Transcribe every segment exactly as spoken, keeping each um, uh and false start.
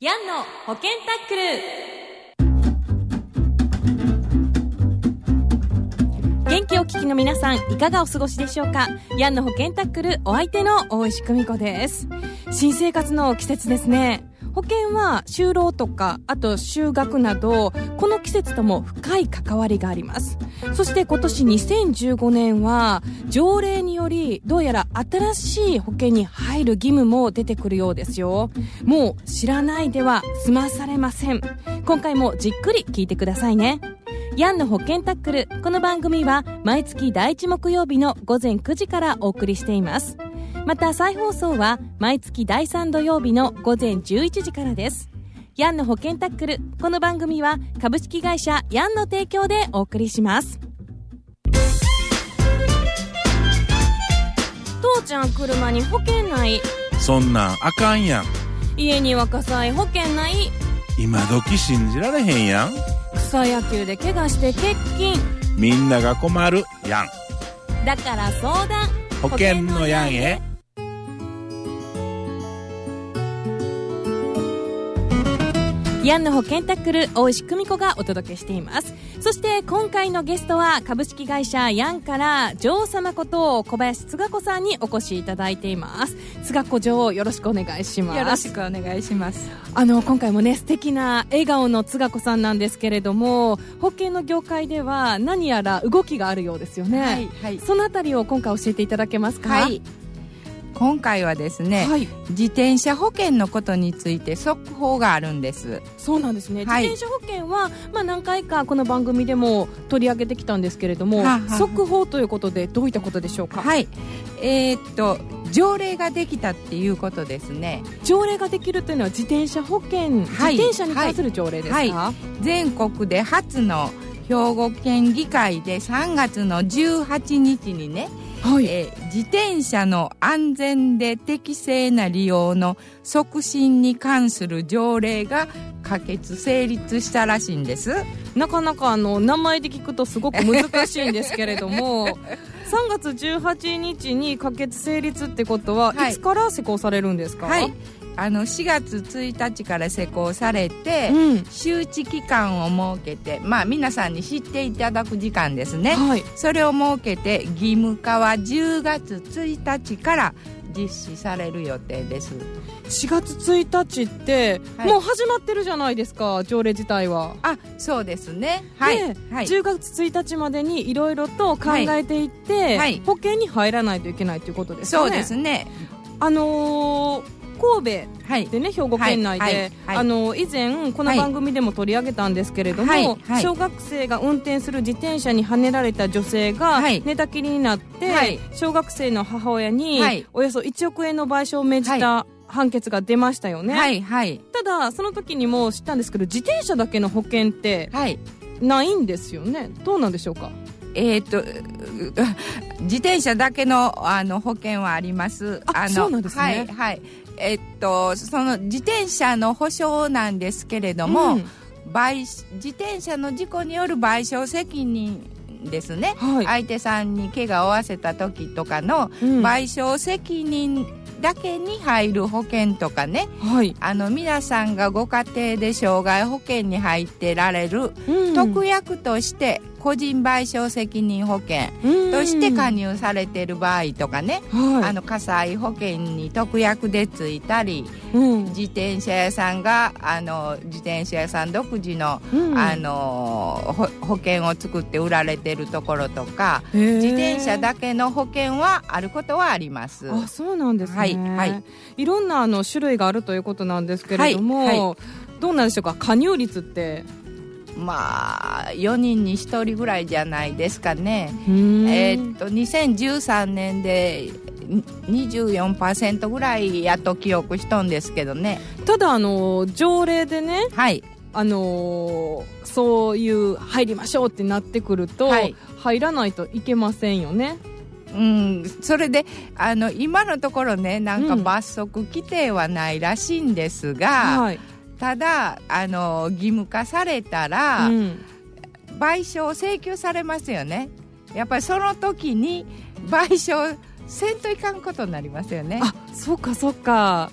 ヤンの保険タックル。元気を聞きの皆さん、いかがお過ごしでしょうか。ヤンの保険タックル、お相手の大石久美子です。新生活の季節ですね。保険は就労とか、あと就学など、この季節とも深い関わりがあります。そして今年にせんじゅうごねんは条例によりどうやら新しい保険に入る義務も出てくるようですよ。もう知らないでは済まされません。今回もじっくり聞いてくださいね。ヤンの保険タックル。この番組は毎月だいいち木曜日の午前くじからお送りしています。また再放送は毎月だいさん土曜日の午前じゅういちじからです。ヤンの保険タックル。この番組は株式会社ヤンの提供でお送りします。父ちゃん、車に保険ない。 そんなんあかんやん。 家には火災保険ない。 今時信じられへんやん。 草野球で怪我して欠勤。 みんなが困るやん。 だから相談、 保険のやんへ。 ヤンの保険タックル、大石久美子がお届けしています。そして今回のゲストは株式会社ヤンから女王様こと小林つが子さんにお越しいただいています。つが子女王、よろしくお願いします。 よろしくお願いします。 あの今回もね、素敵な笑顔のつが子さんなんですけれども、保険の業界では何やら動きがあるようですよね。 はいはい、 そのあたりを今回教えていただけますか。 はい、今回はですね、はい、自転車保険のことについて速報があるんです。 そうなんですね、 はい、 自転車保険は、まあ、何回かこの番組でも取り上げてきたんですけれども、はは速報ということでどういったことでしょうか。 はい、えー、っと条例ができたっていうことですね。 条例ができるというのは自転車保険、はい、自転車に関する条例ですか。はいはい、 全国で初の兵庫県議会でさんがつのじゅうはちにちにね、はい、えー、自転車の安全で適正な利用の促進に関する条例が可決成立したらしいんです。 なかなかあの名前で聞くとすごく難しいんですけれどもさんがつじゅうはちにちに可決成立ってことは、はい、いつから施行されるんですか。 はい、あのしがつついたちから施行されて、うん、周知期間を設けて、まあ、皆さんに知っていただく時間ですね、はい、それを設けて義務化はじゅうがつついたちから実施される予定です。 しがつついたちって、はい、もう始まってるじゃないですか、条例自体は。 あ、そうですね、はい、はい、 じゅうがつついたちまでにいろいろと考えていって、はいはい、保険に入らないといけないということですね。 そうですね。 あのー神戸でね、はい、兵庫県内で、はいはいはい、あの以前この番組でも取り上げたんですけれども、はいはい、小学生が運転する自転車にはねられた女性が寝たきりになって、はい、小学生の母親におよそいちおくえんの賠償を命じた判決が出ましたよね、 はいはい、 ただその時にも知ったんですけど、自転車だけの保険ってないんですよね。どうなんでしょうか。 えー、っと自転車だけ の, あの保険はあります。 ああのそうなんですね。 はいはい、えっと、その自転車の保証なんですけれども、うん、賠自転車の事故による賠償責任ですね、はい、相手さんに怪我を負わせた時とかの賠償責任だけに入る保険とかね、はい、あの皆さんがご家庭で障害保険に入ってられる、うん、特約として個人賠償責任保険として加入されている場合とかね、はい、あの火災保険に特約でついたり、うん、自転車屋さんがあの自転車屋さん独自の、うん、あの保険を作って売られているところとか、自転車だけの保険はあることはあります。 あ、そうなんですね、 はいはい、 いろんなあの種類があるということなんですけれども、はいはい、どうなんでしょうか。加入率ってまあよにんにひとりぐらいじゃないですかね。えー、っとにせんじゅうさんねんで にじゅうよんパーセント ぐらいやと記憶しとんですけどね。 ただあの条例でね、 はい、 あのー、そういう入りましょうってなってくると、はい、入らないといけませんよね。 うん、それであの今のところね、なんか罰則規定はないらしいんですが、うん、はい、ただあの義務化されたら、うん、賠償請求されますよね。やっぱりその時に賠償せんといかんことになりますよね。 あ、そうかそうか。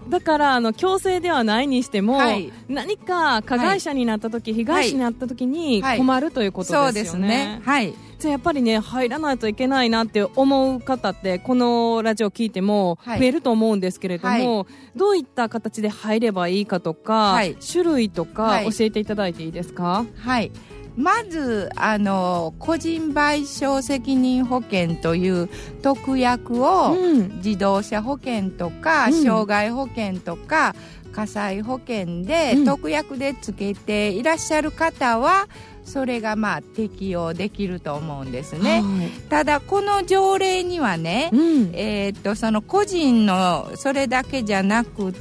だからあの強制ではないにしても、 はい、 何か加害者になった時、はい、被害者になった時に困るということですよね、はい、そうですね、はい、じゃあやっぱりね入らないといけないなって思う方ってこのラジオ聞いても増えると思うんですけれども、はい、どういった形で入ればいいかとか、はい、種類とか教えていただいていいですか？ はい、まずあの個人賠償責任保険という特約を、うん、自動車保険とか、うん、傷害保険とか火災保険で、うん、特約でつけていらっしゃる方はそれがまあ適用できると思うんですね、はい、ただこの条例にはね、うん、えー、っとその個人のそれだけじゃなくって、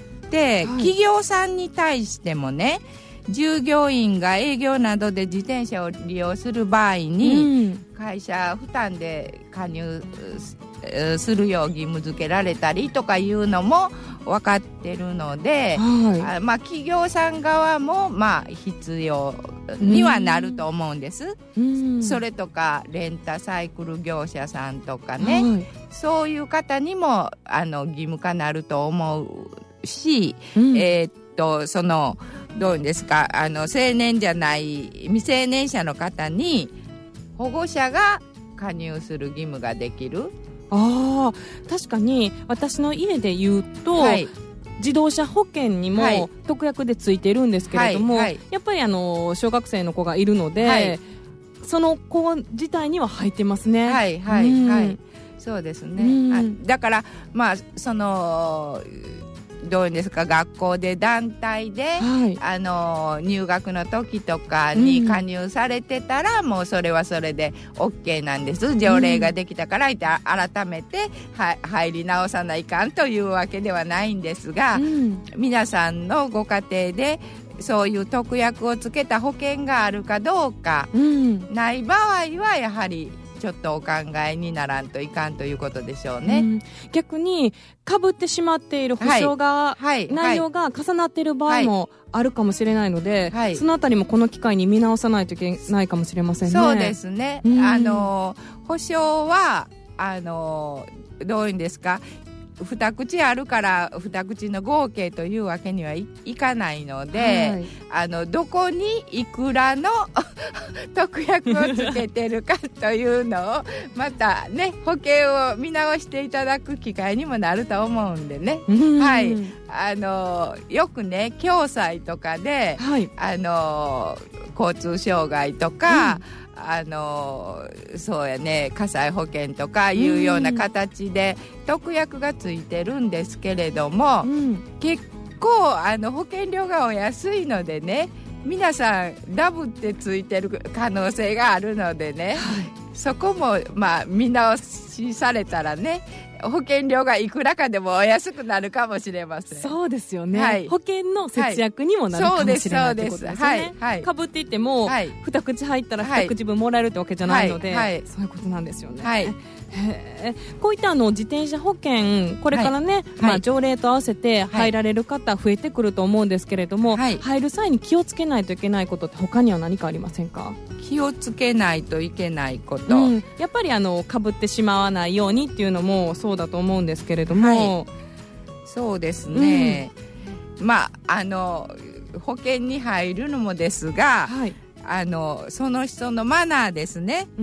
はい、企業さんに対してもね従業員が営業などで自転車を利用する場合に、うん、会社負担で加入するよう義務付けられたりとかいうのも分かってるので、はい、あまあ、企業さん側もまあ必要にはなると思うんです、うん、それとかレンタサイクル業者さんとかね、はい、そういう方にもあの義務化なると思うし、うん、えー、っとそのどういうんですか、あの青年じゃない未成年者の方に保護者が加入する義務ができる。 ああ、確かに私の家で言うと、はい、自動車保険にも特約でついてるんですけれども、はいはいはい、やっぱりあの小学生の子がいるので、はい、その子自体には入ってますね。 はいはい、うん、はい、そうですね、うん、だからまあそのどういうんですか、学校で団体で、はい、あの入学の時とかに加入されてたら、うん、もうそれはそれで OK なんです。条例ができたから、うん、改めては入り直さないかんというわけではないんですが、うん、皆さんのご家庭でそういう特約をつけた保険があるかどうか、うん、ない場合はやはりちょっとお考えにならんといかんということでしょうね、うん、 逆に被ってしまっている保証が、はいはい、内容が重なっている場合もあるかもしれないので、はい、そのあたりもこの機会に見直さないといけないかもしれませんね。 そうですね、うん、あの保証はあのどういうんですか、二口あるから二口の合計というわけにはい、いかないので、はい、あのどこにいくらの特約をつけてるかというのをまたね保険を見直していただく機会にもなると思うんでね、はい、あのよくね共済とかで、はい、あの交通障害とか、うん、あのそうやね火災保険とかいうような形で特約がついてるんですけれども、うん、結構あの保険料がお安いのでね、皆さんダブってついてる可能性があるのでね、はい、そこもまあ見直しされたらね保険料がいくらかでもお安くなるかもしれません。 そうですよね、はい、保険の節約にもなるかもしれないということですよね。かぶっていっても、はい、二口入ったら二口分もらえるってわけじゃないので、はいはい、そういうことなんですよね、はい、へこういったあの自転車保険これからね、はいまあ、条例と合わせて入られる方増えてくると思うんですけれども、はい、入る際に気をつけないといけないことって他には何かありませんか？ 気をつけないといけないこと、 うん、やっぱりあの被ってしまわないようにっていうのもそうだと思うんですけれども、はい、 そうですね、うん、まああの保険に入るのもですが、はい、あのその人のマナーですね、うん、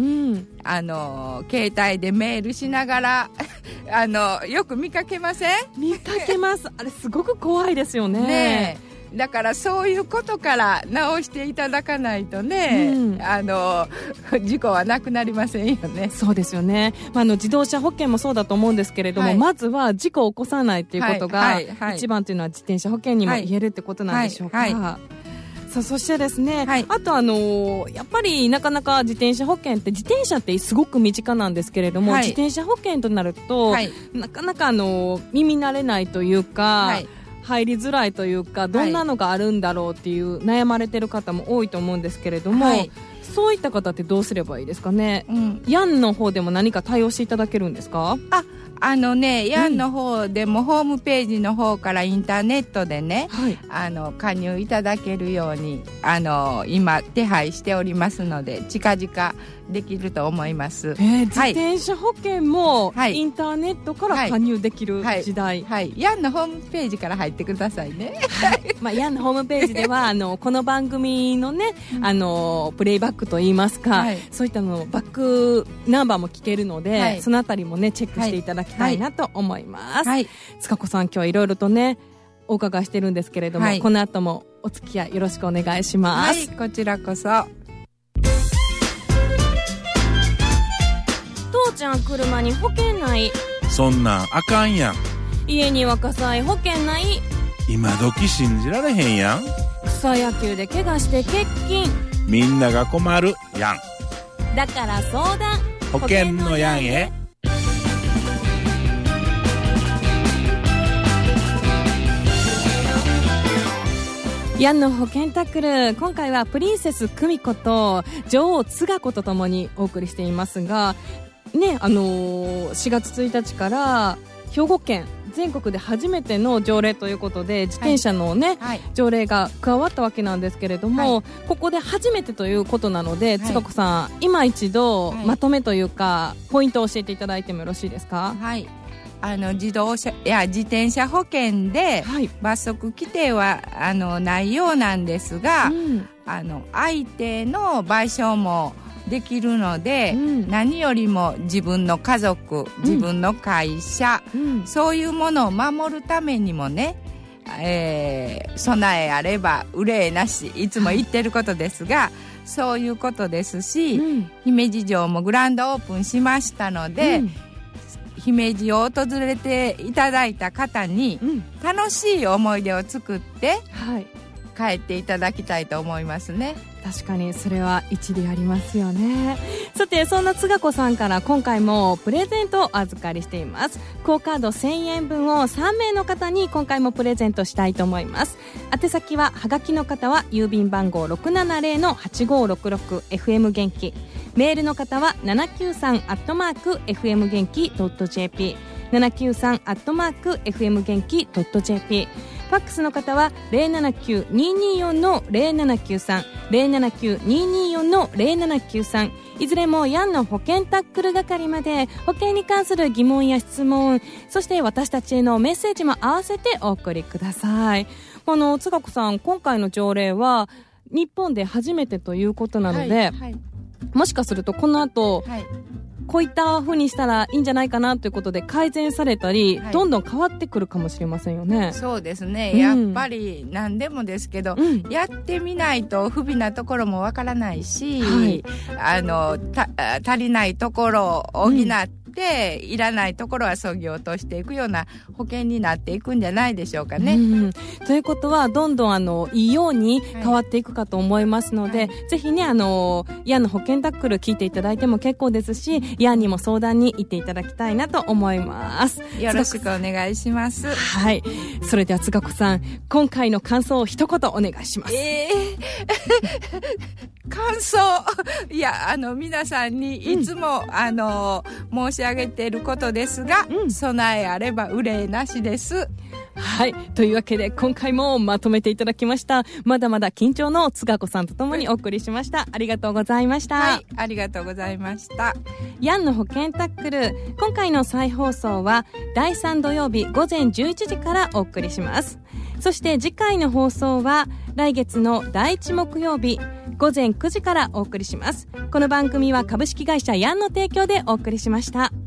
あの携帯でメールしながらあのよく見かけません？ 見かけますあれすごく怖いですよ ね, ねだからそういうことから直していただかないとね、うん、あの事故はなくなりませんよね。 そうですよね、まあ、あの自動車保険もそうだと思うんですけれども、はい、まずは事故を起こさないっていうことが、はいはいはい、一番というのは自転車保険にも言えるってことなんでしょうか、はいはいはい、さあそしてですね、はい、あとあのー、やっぱりなかなか自転車保険って自転車ってすごく身近なんですけれども、はい、自転車保険となると、はい、なかなかあのー、耳慣れないというか、はい入りづらいというかどんなのがあるんだろうっていう悩まれてる方も多いと思うんですけれども、はい、そういった方ってどうすればいいですかね、うん、ヤンの方でも何か対応していただけるんですか？ ああのね、ヤンの方でもホームページの方からインターネットでね、はい、あの加入いただけるようにあの今手配しておりますので、近々できると思います。 えー、自転車保険も、はい、インターネットから加入できる時代、 はいはいはい、ヤンのホームページから入ってくださいね。 はい、まあ、ヤンのホームページではあのこの番組のね、あのプレイバックといいますか、はい、そういったのバックナンバーも聞けるので、はい、そのあたりもねチェックしていただきたいなと思います。はい、塚子さん、今日はいろいろとねお伺いしてるんですけれども、はい、この後もお付き合いよろしくお願いします。 はい、こちらこそ。 父ちゃん車に保険ない。 そんなんあかんやん。 家には火災保険ない。 今時信じられへんやん。 草野球で怪我して欠勤。 みんなが困るやん。 だから相談、 保険のやんへ。 ヤンの保険タックル、今回はプリンセス久美子と女王つが子とともにお送りしていますがね、あのー、しがつついたちから兵庫県全国で初めての条例ということで自転車のね、はいはい、条例が加わったわけなんですけれども、はい、ここで初めてということなので、はい、塚子さん、今一度まとめというか、はい、ポイントを教えていただいてもよろしいですか？ はい、あの自動車や自転車保険で罰則規定はあのないようなんですが、うん、あの相手の賠償もできるので、うん、何よりも自分の家族、自分の会社、うん、そういうものを守るためにもね、えー、備えあれば憂いなし、いつも言ってることですが、そういうことですし、うん、姫路城もグランドオープンしましたので、うん、姫路を訪れていただいた方に楽しい思い出を作って、はい、帰っていただきたいと思いますね。 確かにそれは一理ありますよね。さて、そんなつが子さんから今回もプレゼントをお預かりしています。クオカードせんえんぶんをさんめいの方に今回もプレゼントしたいと思います。宛先は、はがきの方は郵便番号 ろくななぜろのはちごろくろく エフエム 元気、メールの方はななきゅうさんアットマーク エフエム 元気 ドット ジェーピー ななきゅうさんアットマーク エフエム 元気 ドット ジェーピー、ファックスの方は ゼロななきゅうにーにーよんのゼロななきゅうさん ゼロななきゅうにーにーよんのゼロななきゅうさん、いずれもヤンの保険タックル係まで保険に関する疑問や質問、そして私たちへのメッセージも合わせてお送りください。このつが子さん、今回の条例は日本で初めてということなので、はいはい、もしかするとこの後、はい、こういった風にしたらいいんじゃないかなということで改善されたり、はい、どんどん変わってくるかもしれませんよね。 そうですね、うん、やっぱり何でもですけど、うん、やってみないと不備なところもわからないし、はい、あのた足りないところを補って、うん、いらないところは削ぎ落としていくような保険になっていくんじゃないでしょうかね。うん、 ということはどんどんあのいいように変わっていくかと思いますので、はい、ぜひね、あのヤンの保険タックル聞いていただいても結構ですし、ヤンにも相談に行っていただきたいなと思います。 よろしくお願いします。 はい、それではつが子さん、今回の感想を一言お願いします。 えー、感想いや、あの皆さんにいつも、うん、あの申し上げていることですが、うん、備えあれば憂いなしです。 はい、というわけで今回もまとめていただきました。まだまだ緊張のつが子さんとともにお送りしました。ありがとうございました。 はい、ありがとうございました。 ヤンの保険タックル、今回の再放送はだいさん土曜日午前じゅういちじからお送りします。そして次回の放送は来月のだいいち木曜日午前くじからお送りします。この番組は株式会社ヤンの提供でお送りしました。